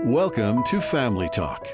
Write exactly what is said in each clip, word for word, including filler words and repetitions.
Welcome to Family Talk.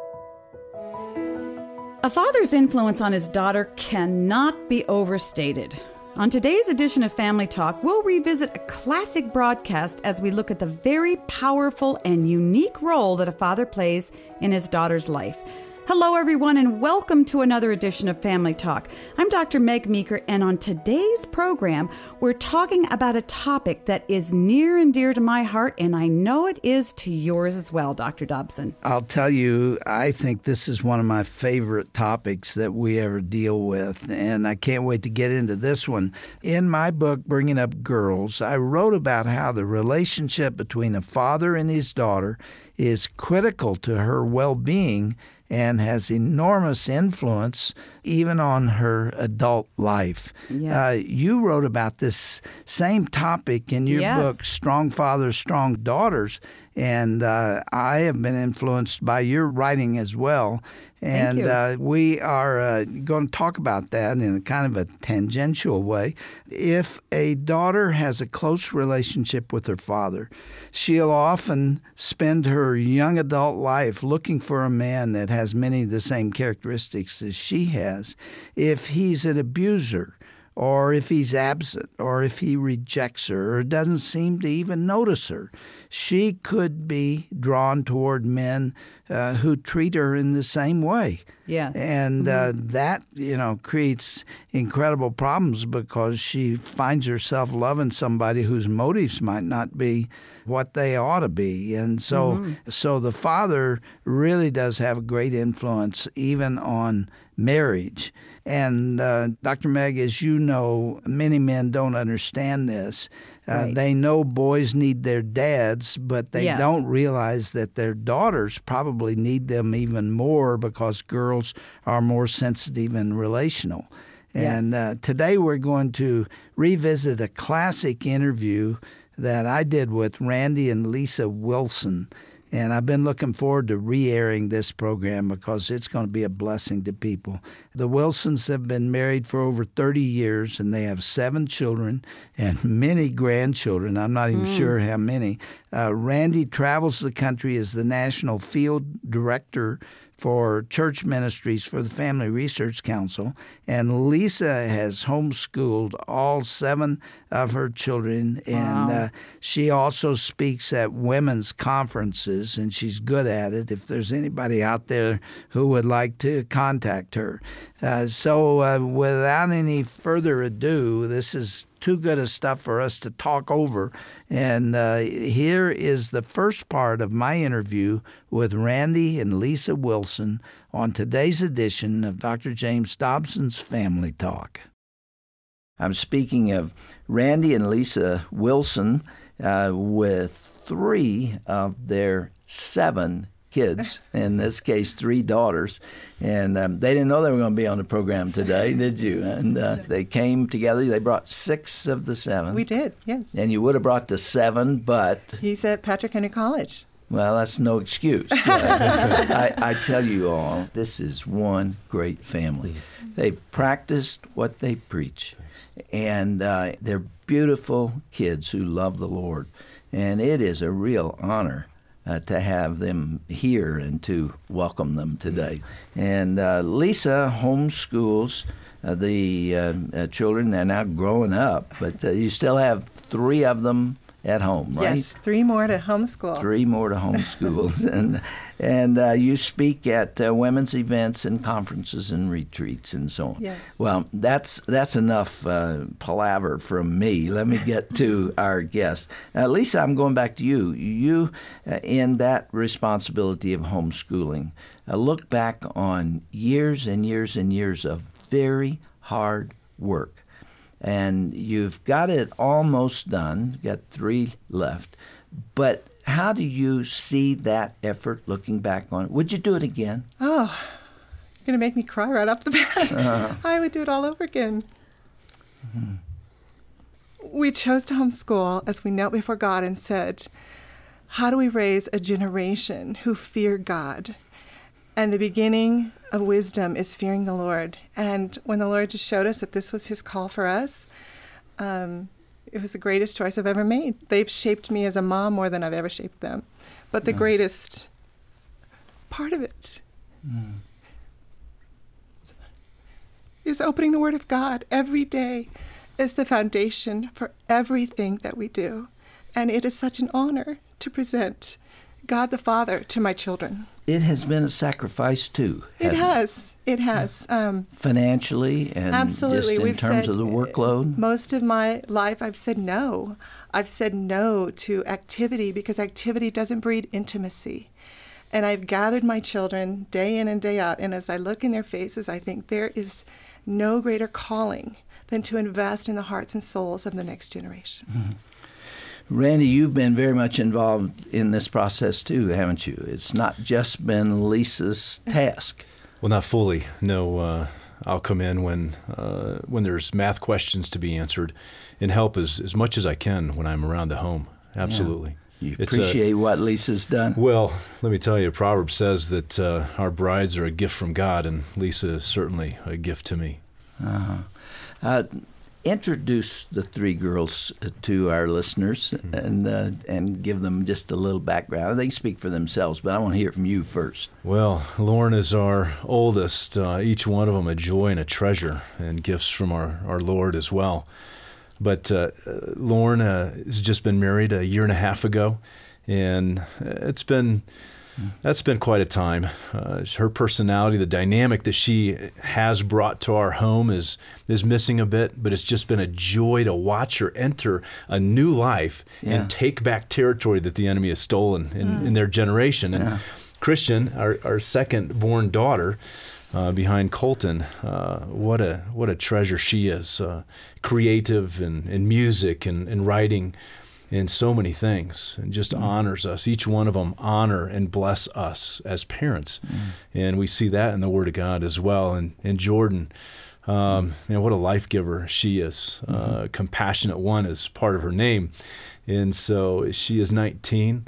A father's influence on his daughter cannot be overstated. On today's edition of Family Talk, we'll revisit a classic broadcast as we look at the very powerful and unique role that a father plays in his daughter's life. Hello, everyone, and welcome to another edition of Family Talk. I'm Doctor Meg Meeker, and on today's program, we're talking about a topic that is near and dear to my heart, and I know it is to yours as well, Doctor Dobson. I'll tell you, I think this is one of my favorite topics that we ever deal with, and I can't wait to get into this one. In my book, Bringing Up Girls, I wrote about how the relationship between a father and his daughter is critical to her well-being and has enormous influence even on her adult life. Yes. Uh, you wrote about this same topic in your Yes. book, Strong Fathers, Strong Daughters, and uh, I have been influenced by your writing as well. And Thank you. uh, we are uh, going to talk about that in a kind of a tangential way. If a daughter has a close relationship with her father, she'll often spend her young adult life looking for a man that has many of the same characteristics as she has. If he's an abuser, or if he's absent, or if he rejects her, or doesn't seem to even notice her, she could be drawn toward men uh, who treat her in the same way. Yes. And Mm-hmm. uh, that, you know, creates incredible problems because she finds herself loving somebody whose motives might not be what they ought to be. And so, Mm-hmm. so the father really does have a great influence even on marriage. And uh, Doctor Meg, as you know, many men don't understand this. Uh, Right. They know boys need their dads, but they Yes. don't realize that their daughters probably need them even more because girls are more sensitive and relational. And uh, today we're going to revisit a classic interview that I did with Randy and Lisa Wilson. And I've been looking forward to re-airing this program because it's going to be a blessing to people. The Wilsons have been married for over thirty years, and they have seven children and many grandchildren. I'm not even mm. sure how many. Uh, Randy travels the country as the National Field Director for church ministries for the Family Research Council, and Lisa has homeschooled all seven of her children, and Wow. uh, she also speaks at women's conferences, and she's good at it if there's anybody out there who would like to contact her. Uh, so uh, without any further ado, this is too good of stuff for us to talk over. And uh, here is the first part of my interview with Randy and Lisa Wilson on today's edition of Doctor James Dobson's Family Talk. I'm speaking of Randy and Lisa Wilson uh, with three of their seven kids, in this case, three daughters. And um, they didn't know they were going to be on the program today, did you? And uh, they came together. They brought six of the seven. We did, yes. And you would have brought the seven, but... He's at Patrick Henry College. Well, that's no excuse. Uh, I, I tell you all, this is one great family. They've practiced what they preach, and uh, they're beautiful kids who love the Lord. And it is a real honor Uh, to have them here and to welcome them today. And uh, Lisa homeschools uh, the uh, uh, children. They're now growing up, but uh, you still have three of them at home, right? Yes, three more to homeschool. Three more to homeschool. and and uh, you speak at uh, women's events and conferences and retreats and so on. Yes. Well, that's that's enough uh, palaver from me. Let me get to our guest. Uh, Lisa, I'm going back to you. You, uh, in that responsibility of homeschooling, uh, look back on years and years and years of very hard work. And you've got it almost done, got three left. But how do you see that effort looking back on it? Would you do it again? Oh, you're going to make me cry right off the bat. Uh-huh. I would do it all over again. Mm-hmm. We chose to homeschool as we knelt before God and said, how do we raise a generation who fear God? And the beginning of wisdom is fearing the Lord. And when the Lord just showed us that this was his call for us, um, It was the greatest choice I've ever made. They've shaped me as a mom more than I've ever shaped them. But the yeah. greatest part of it mm. is opening the Word of God every day is the foundation for everything that we do. And it is such an honor to present God the Father to my children. It has been a sacrifice, too. It has. It has. Um, Financially and absolutely. just in We've terms said, of the workload? Most of my life I've said no. I've said no to activity because activity doesn't breed intimacy. And I've gathered my children day in and day out, and as I look in their faces, I think there is no greater calling than to invest in the hearts and souls of the next generation. Mm-hmm. Randy, you've been very much involved in this process too, haven't you? It's not just been Lisa's task. Well, not fully. No, uh, I'll come in when uh, when there's math questions to be answered and help as, as much as I can when I'm around the home. Absolutely. Yeah. You It's appreciate a, what Lisa's done? Well, let me tell you, Proverbs says that uh, our brides are a gift from God, and Lisa is certainly a gift to me. Uh-huh. Uh, introduce the three girls to our listeners mm-hmm. and uh, and give them just a little background. They can speak for themselves, but I want to hear from you first. Well, Lauren is our oldest. Uh, each one of them a joy and a treasure, and gifts from our, our Lord as well. But uh, Lauren uh, has just been married a year and a half ago, and it's been that's been quite a time. Uh, her personality, the dynamic that she has brought to our home is is missing a bit, but it's just been a joy to watch her enter a new life yeah. and take back territory that the enemy has stolen in, mm. in their generation. And yeah. Christian, our, our second born daughter, Uh, behind Colton, uh, what a what a treasure she is, uh, creative in, in music and, and writing and so many things, and just mm. honors us. Each one of them honor and bless us as parents. Mm. And we see that in the Word of God as well. And, and Jordan, um, mm. you know, what a life giver she is. Mm-hmm. Uh, compassionate one is part of her name. And so she is nineteen.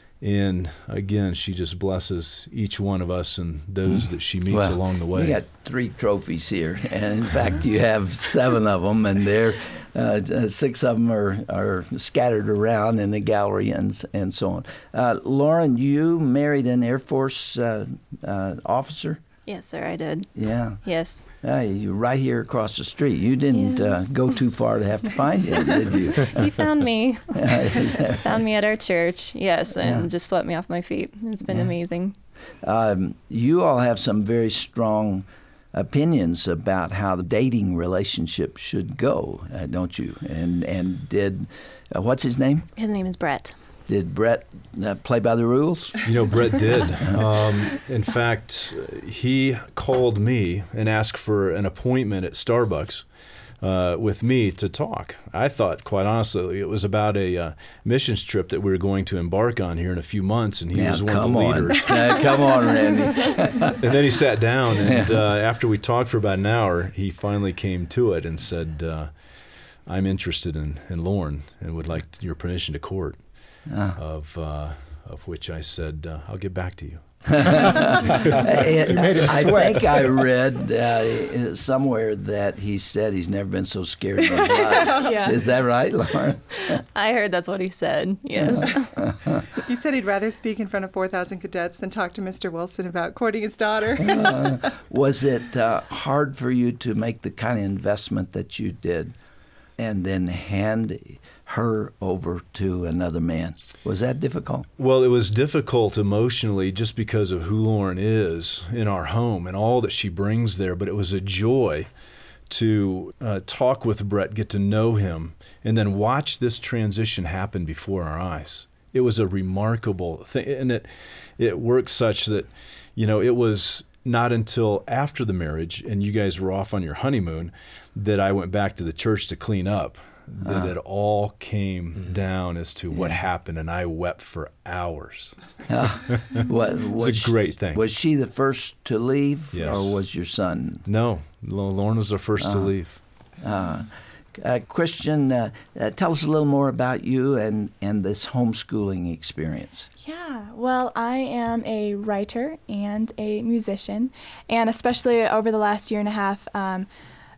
And again, she just blesses each one of us and those that she meets well, along the way. You got three trophies here, and in fact, you have seven of them, and they're uh, six of them are, are scattered around in the gallery and and so on. Uh, Lauren, you married an Air Force uh, uh, officer? Yes, sir, I did. Yeah. Yes. Uh, you're right here across the street. You didn't yes. uh, go too far to have to find him, did you? He found me. Found me at our church, yes, and yeah. just swept me off my feet. It's been yeah. amazing. Um, you all have some very strong opinions about how the dating relationship should go, uh, don't you? And and did, uh, what's his name? His name is Brett. Did Brett uh, play by the rules? You know, Brett did. Um, in fact, he called me and asked for an appointment at Starbucks uh, with me to talk. I thought, quite honestly, it was about a uh, missions trip that we were going to embark on here in a few months, and he now, was one come of the on. leaders. uh, come on, Randy. And then he sat down, and uh, after we talked for about an hour, he finally came to it and said, uh, I'm interested in, in Lauren and would like your permission to court. Ah. Of uh, of which I said, uh, I'll get back to you. I, I think I read uh, somewhere that he said he's never been so scared in his life. Yeah. Is that right, Lauren? I heard that's what he said, yes. He said he'd rather speak in front of four thousand cadets than talk to Mister Wilson about courting his daughter. uh, was it uh, hard for you to make the kind of investment that you did and then hand her over to another man? Was that difficult? Well, it was difficult emotionally just because of who Lauren is in our home and all that she brings there, but it was a joy to uh, talk with Brett, get to know him, and then watch this transition happen before our eyes. It was a remarkable thing, and it it worked such that, you know, it was not until after the marriage and you guys were off on your honeymoon that I went back to the church to clean up. That uh, it all came mm-hmm. down as to what yeah. happened, and I wept for hours. Uh, what, was it's a great she, thing. Was she the first to leave, yes. or was your son? No, Lauren was the first uh, to leave. Uh, uh, Christian, uh, uh, tell us a little more about you and, and this homeschooling experience. Yeah, well, I am a writer and a musician, and especially over the last year and a half, um,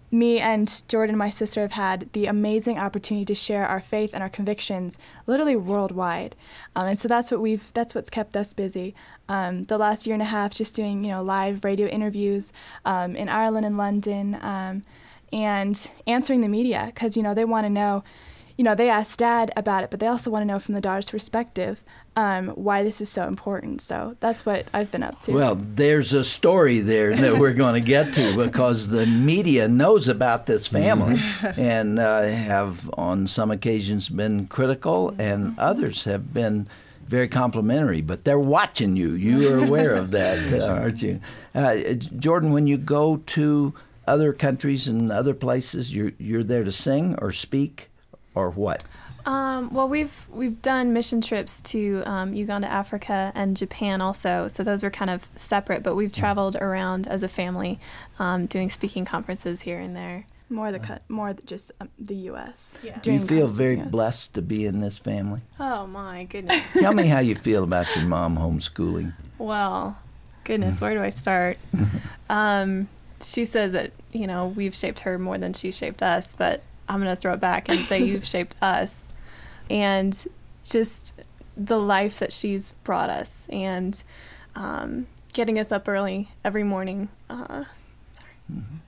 me and Jordan, my sister, have had the amazing opportunity to share our faith and our convictions literally worldwide. Um, and so that's what we've, that's what's kept us busy. Um, the last year and a half just doing, you know, live radio interviews um, in Ireland and London um, and answering the media because, you know, they want to know, you know, they ask Dad about it, but they also want to know from the daughter's perspective um, why this is so important. So that's what I've been up to. Well, there's a story there that we're going to get to because the media knows about this family mm-hmm. and uh, have on some occasions been critical and others have been very complimentary, but they're watching you. You are aware of that, uh, aren't you? Uh, Jordan, when you go to other countries and other places, you're, you're there to sing or speak? Or what? Um, well, we've we've done mission trips to um, Uganda, Africa, and Japan also. So those were kind of separate, but we've traveled around as a family, um, doing speaking conferences here and there. More the cut, more the, just um, the U S Yeah. Do you feel very blessed to be in this family? Oh my goodness! Tell me how you feel about your mom homeschooling. Well, goodness, where do I start? um, she says that you know we've shaped her more than she shaped us, but I'm going to throw it back and say you've shaped us and just the life that she's brought us and um, getting us up early every morning. Uh, sorry. Mm-hmm.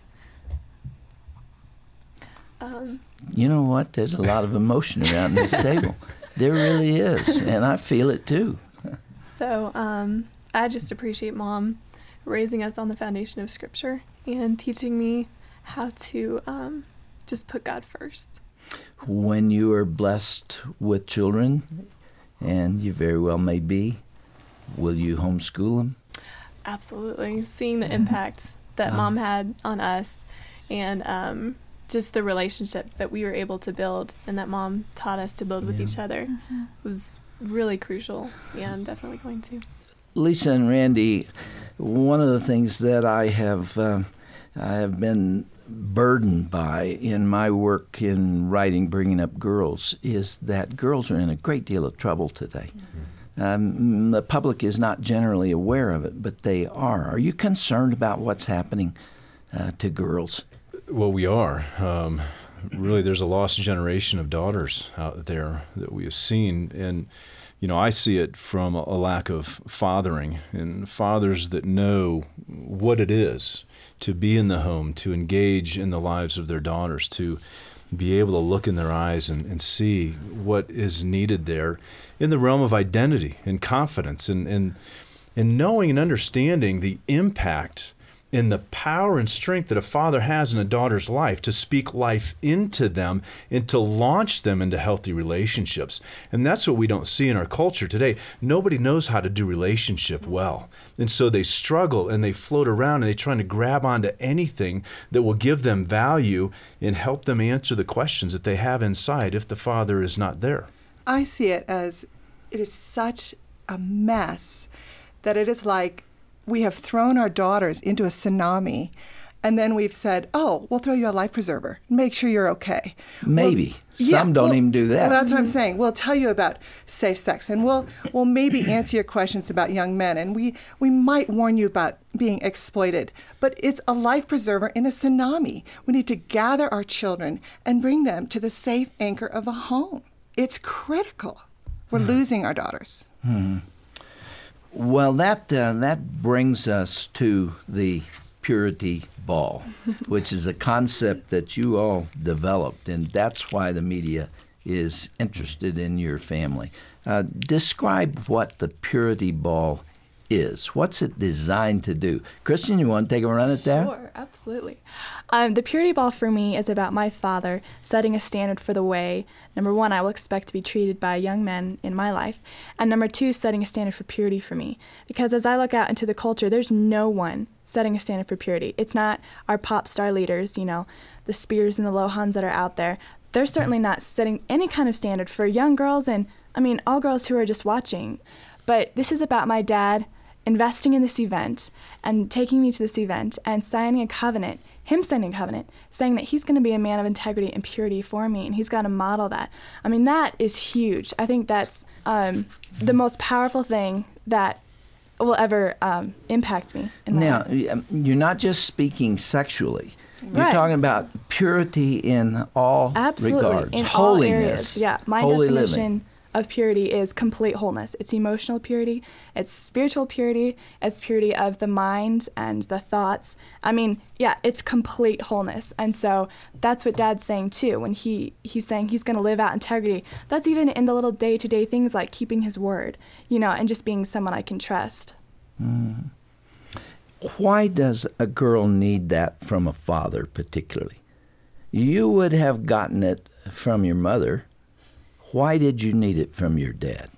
Um, you know what? There's a lot of emotion around this table. There really is, and I feel it too. So um, I just appreciate Mom raising us on the foundation of Scripture and teaching me how to um, just put God first. When you are blessed with children, and you very well may be, will you homeschool them? Absolutely. Seeing the impact that Mom had on us and um, just the relationship that we were able to build and that Mom taught us to build with yeah. each other mm-hmm. was really crucial. Yeah, I'm definitely going to. Lisa and Randy, one of the things that I have uh, I have been burdened by in my work in writing Bringing Up Girls is that girls are in a great deal of trouble today. Mm-hmm. Um, the public is not generally aware of it, but they are. Are you concerned about what's happening uh, to girls? Well, we are. Um, really, there's a lost generation of daughters out there that we have seen, and you know, I see it from a lack of fathering and fathers that know what it is to be in the home, to engage in the lives of their daughters, to be able to look in their eyes and, and see what is needed there in the realm of identity and confidence and, and, and knowing and understanding the impact in the power and strength that a father has in a daughter's life to speak life into them and to launch them into healthy relationships. And that's what we don't see in our culture today. Nobody knows how to do relationship well. And so they struggle and they float around and they're trying to grab onto anything that will give them value and help them answer the questions that they have inside if the father is not there. I see it as it is such a mess that it is like we have thrown our daughters into a tsunami, and then we've said, oh, we'll throw you a life preserver. Make sure you're okay. Maybe. Well, Some yeah, don't well, even do that. Well, that's what I'm saying. We'll tell you about safe sex, and we'll we'll maybe answer your questions about young men, and we, we might warn you about being exploited. But it's a life preserver in a tsunami. We need to gather our children and bring them to the safe anchor of a home. It's critical. We're losing our daughters. Hmm. Well, that uh, that brings us to the Purity Ball, which is a concept that you all developed, and that's why the media is interested in your family. Uh, describe what the Purity Ball is. What's it designed to do? Kristen, you want to take a run at that? Sure, absolutely. Um, the Purity Ball for me is about my father setting a standard for the way, number one, I will expect to be treated by young men in my life, and number two, setting a standard for purity for me. Because as I look out into the culture, there's no one setting a standard for purity. It's not our pop star leaders, you know, the Spears and the Lohans that are out there. They're certainly not setting any kind of standard for young girls and, I mean, all girls who are just watching. But this is about my dad investing in this event and taking me to this event and signing a covenant, him signing a covenant, saying that he's going to be a man of integrity and purity for me, and he's got to model that. I mean, that is huge. I think that's um, the most powerful thing that will ever um, impact me in my Now, life. you're not just speaking sexually. You're Right. talking about purity in all Absolutely. regards. In Holiness. all areas. Yeah. My holy definition living. of purity is complete wholeness. It's emotional purity, it's spiritual purity, it's purity of the mind and the thoughts. I mean, yeah, it's complete wholeness. And so that's what Dad's saying too when he he's saying he's going to live out integrity. That's even in the little day-to-day things like keeping his word, you know, and just being someone I can trust. Mm. Why does a girl need that from a father particularly? You would have gotten it from your mother. Why did you need it from your dad?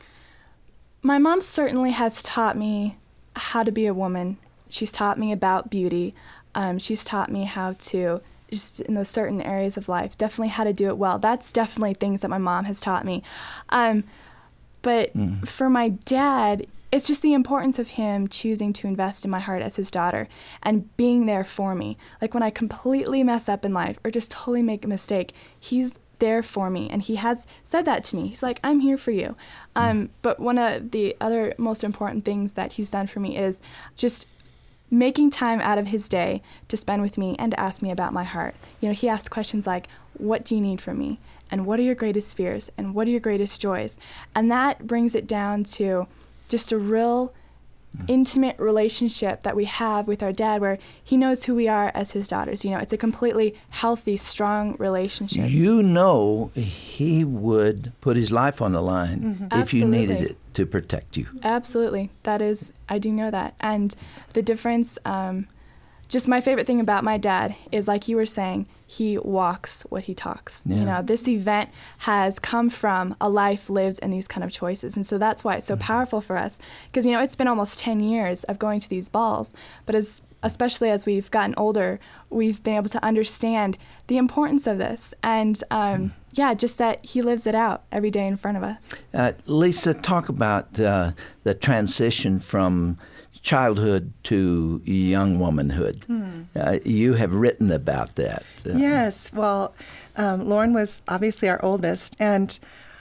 My mom certainly has taught me how to be a woman. She's taught me about beauty. Um, she's taught me how to, just in those certain areas of life, definitely how to do it well. That's definitely things that my mom has taught me. Um, but mm. for my dad, it's just the importance of him choosing to invest in my heart as his daughter and being there for me. Like when I completely mess up in life or just totally make a mistake, he's there for me, and he has said that to me. He's like, I'm here for you. Um, but one of the other most important things that he's done for me is just making time out of his day to spend with me and to ask me about my heart. You know, he asks questions like, what do you need from me? And what are your greatest fears? And what are your greatest joys? And that brings it down to just a real intimate relationship that we have with our dad where he knows who we are as his daughters. You know, it's a completely healthy, strong relationship. You know he would put his life on the line mm-hmm. if Absolutely. you needed it to protect you. Absolutely. That is, I do know that. And the difference, um, just my favorite thing about my dad is, like you were saying, he walks what he talks. Yeah. You know, this event has come from a life lived in these kind of choices. And so that's why it's so mm-hmm. powerful for us. Because, you know, it's been almost ten years of going to these balls. But as especially as we've gotten older, we've been able to understand the importance of this. And, um, mm-hmm. yeah, just that he lives it out every day in front of us. Uh, Lisa, talk about uh, the transition from childhood to young womanhood. Hmm. Uh, you have written about that. Uh, yes. Well, um, Lauren was obviously our oldest, and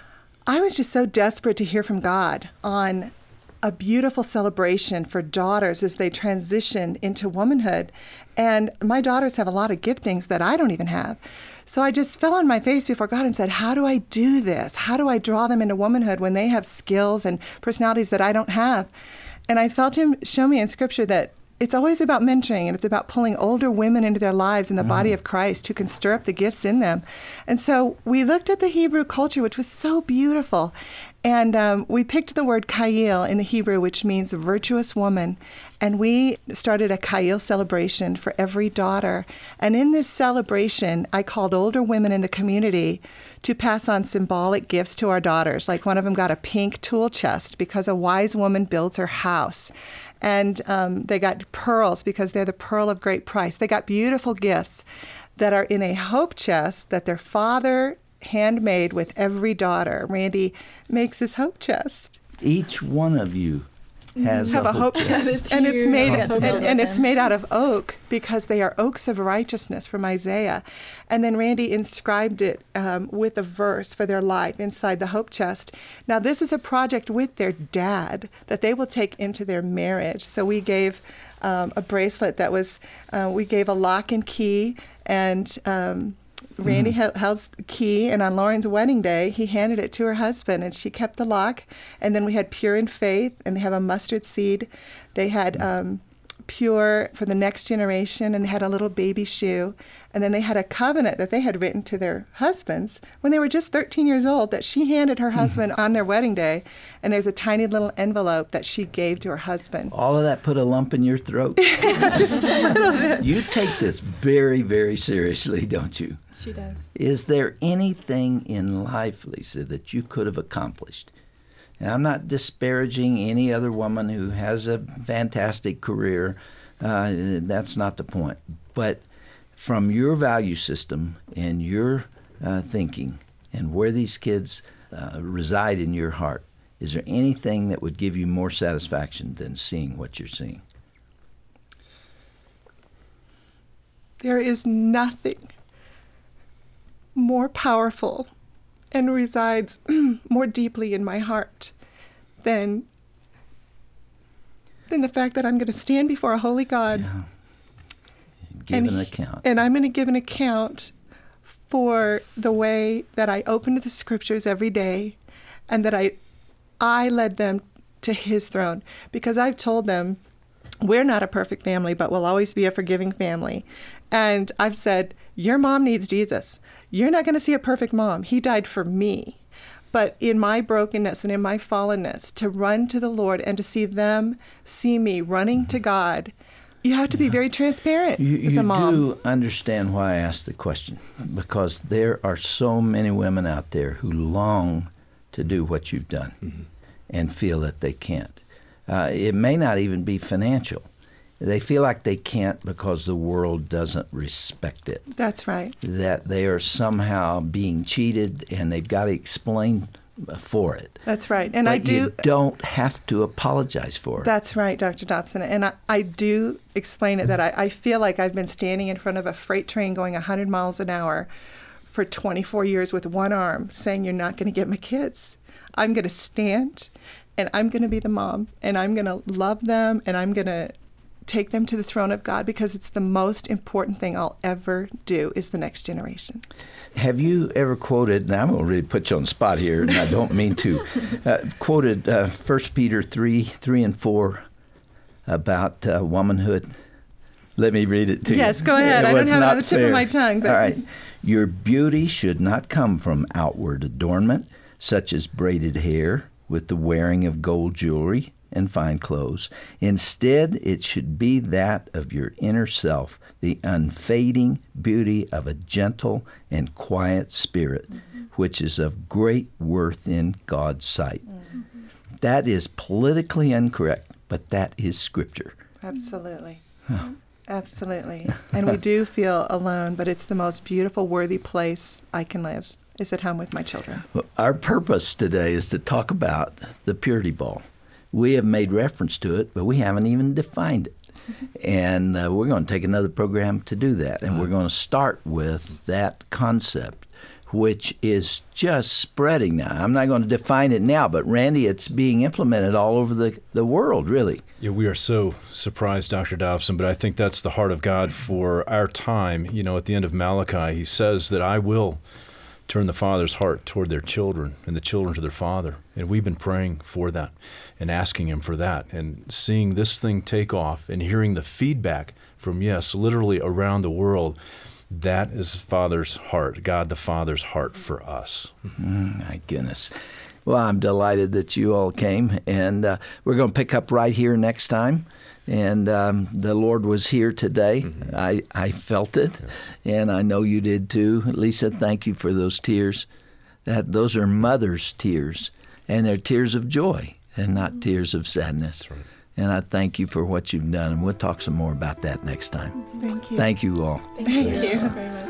I was just so desperate to hear from God on a beautiful celebration for daughters as they transition into womanhood. And my daughters have a lot of giftings that I don't even have. So I just fell on my face before God and said, how do I do this? How do I draw them into womanhood when they have skills and personalities that I don't have? And I felt him show me in Scripture that it's always about mentoring, and it's about pulling older women into their lives in the mm. body of Christ who can stir up the gifts in them. And so we looked at the Hebrew culture, which was so beautiful. And um, we picked the word Kayil in the Hebrew, which means virtuous woman. And we started a Kayil celebration for every daughter. And in this celebration, I called older women in the community to pass on symbolic gifts to our daughters. Like one of them got a pink tool chest because a wise woman builds her house. And um, they got pearls because they're the pearl of great price. They got beautiful gifts that are in a hope chest that their father handmade with every daughter. Randy makes his hope chest. Each one of you has have a, a hope chest, chest. and it's made and, and it's made out of oak because they are oaks of righteousness from Isaiah. And then Randy inscribed it um, with a verse for their life inside the hope chest. Now this is a project with their dad that they will take into their marriage. So we gave um, a bracelet that was uh, we gave a lock and key, and um, Randy mm. held the key, and on Lauren's wedding day, he handed it to her husband, and she kept the lock. And then we had Pure in Faith, and they have a mustard seed. They had um, Pure for the next generation, and they had a little baby shoe. And then they had a covenant that they had written to their husbands when they were just thirteen years old that she handed her husband on their wedding day. And there's a tiny little envelope that she gave to her husband. All of that put a lump in your throat? Just a little bit. You take this very, very seriously, don't you? She does. Is there anything in life, Lisa, that you could have accomplished? Now, I'm not disparaging any other woman who has a fantastic career. Uh, that's not the point. But from your value system and your uh, thinking and where these kids uh, reside in your heart, is there anything that would give you more satisfaction than seeing what you're seeing? There is nothing more powerful and resides more deeply in my heart than, than the fact that I'm going to stand before a holy God. Yeah. give and, an account. And I'm going to give an account for the way that I opened the scriptures every day and that I I led them to his throne. Because I've told them, we're not a perfect family, but we'll always be a forgiving family. And I've said, your mom needs Jesus. You're not going to see a perfect mom. He died for me. But in my brokenness and in my fallenness, to run to the Lord and to see them see me running to God, you have to be very transparent You, as a you mom. do understand why I asked the question, because there are so many women out there who long to do what you've done mm-hmm. and feel that they can't. Uh, it may not even be financial. They feel like they can't because the world doesn't respect it. That's right. That they are somehow being cheated and they've got to explain for it. That's right. And but I do. You don't have to apologize for it. That's right, Doctor Dobson. And I, I do explain it that I, I feel like I've been standing in front of a freight train going one hundred miles an hour for twenty-four years with one arm saying, you're not going to get my kids. I'm going to stand and I'm going to be the mom and I'm going to love them and I'm going to take them to the throne of God because it's the most important thing I'll ever do is the next generation. Have you ever quoted, and I'm going to really put you on the spot here, and I don't mean to, uh, quoted uh, First Peter three, three and four about uh, womanhood? Let me read it to yes, you. Yes, go ahead. I don't have it on the tip of my tongue. But... All right. Your beauty should not come from outward adornment, such as braided hair with the wearing of gold jewelry and fine clothes. Instead, it should be that of your inner self, the unfading beauty of a gentle and quiet spirit, mm-hmm. which is of great worth in God's sight. Mm-hmm. That is politically incorrect, but that is Scripture. Absolutely. Oh. Absolutely. And we do feel alone, but it's the most beautiful, worthy place I can live, is at home with my children. Well, our purpose today is to talk about the purity ball. We have made reference to it, but we haven't even defined it. Mm-hmm. And uh, we're going to take another program to do that. And we're going to start with that concept, which is just spreading now. I'm not going to define it now, but Randy, it's being implemented all over the, the world, really. Yeah, we are so surprised, Doctor Dobson, but I think that's the heart of God for our time. You know, at the end of Malachi, he says that I will turn the father's heart toward their children and the children to their father. And we've been praying for that and asking him for that and seeing this thing take off and hearing the feedback from, yes, literally around the world. That is Father's heart, God the Father's heart for us. Mm, my goodness. Well, I'm delighted that you all came, and uh, we're going to pick up right here next time. And um, the Lord was here today. Mm-hmm. I, I felt it, yes. And I know you did too. Lisa, thank you for those tears. That Those are mother's tears, and they're tears of joy and not mm-hmm. tears of sadness. That's right. And I thank you for what you've done, and we'll talk some more about that next time. Thank you. Thank you all. Thank, thank you. you very much.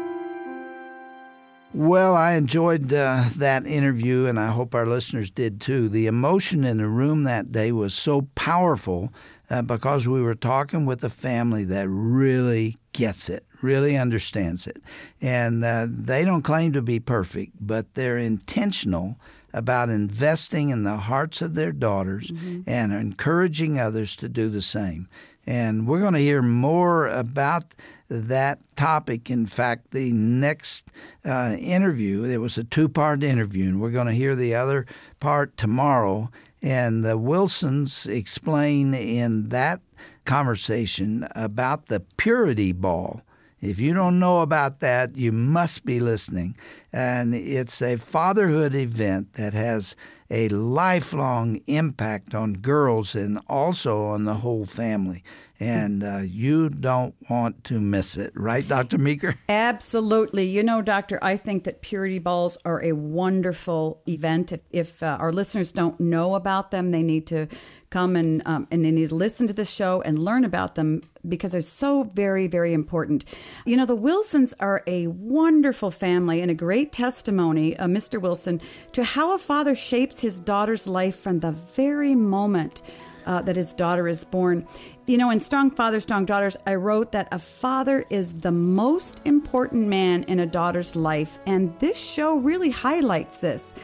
Well, I enjoyed uh, that interview, and I hope our listeners did too. The emotion in the room that day was so powerful uh, because we were talking with a family that really gets it, really understands it. And uh, they don't claim to be perfect, but they're intentional about investing in the hearts of their daughters mm-hmm. and encouraging others to do the same. And we're going to hear more about that topic. In fact, the next uh, interview, it was a two-part interview, and we're going to hear the other part tomorrow. And the Wilsons explain in that conversation about the purity ball. If you don't know about that, you must be listening. And it's a fatherhood event that has a lifelong impact on girls and also on the whole family. And uh, you don't want to miss it. Right, Doctor Meeker? Absolutely. You know, Doctor, I think that purity balls are a wonderful event. If, if uh, our listeners don't know about them, they need to come and um, and they need to listen to the show and learn about them because they're so very, very important. You know, the Wilsons are a wonderful family and a great testimony, uh, Mister Wilson, to how a father shapes his daughter's life from the very moment Uh, that his daughter is born. You know, in Strong Fathers, Strong Daughters, I wrote that a father is the most important man in a daughter's life. And this show really highlights this.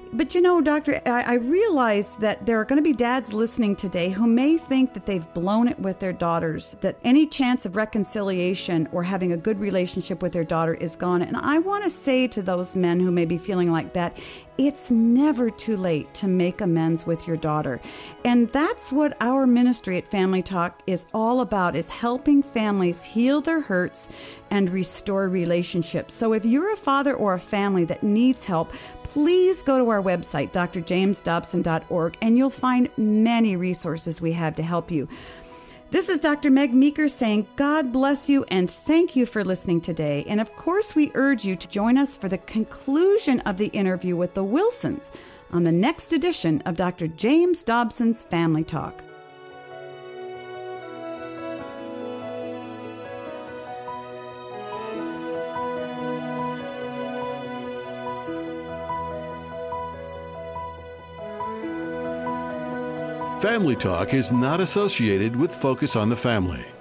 But you know, Doctor, I, I realize that there are going to be dads listening today who may think that they've blown it with their daughters, that any chance of reconciliation or having a good relationship with their daughter is gone. And I want to say to those men who may be feeling like that, it's never too late to make amends with your daughter. And that's what our ministry at Family Talk is all about, is helping families heal their hurts and restore relationships. So if you're a father or a family that needs help, please go to our website, d r james dobson dot org, and you'll find many resources we have to help you. This is Doctor Meg Meeker saying God bless you and thank you for listening today. And of course, we urge you to join us for the conclusion of the interview with the Wilsons on the next edition of Doctor James Dobson's Family Talk. Family Talk is not associated with Focus on the Family.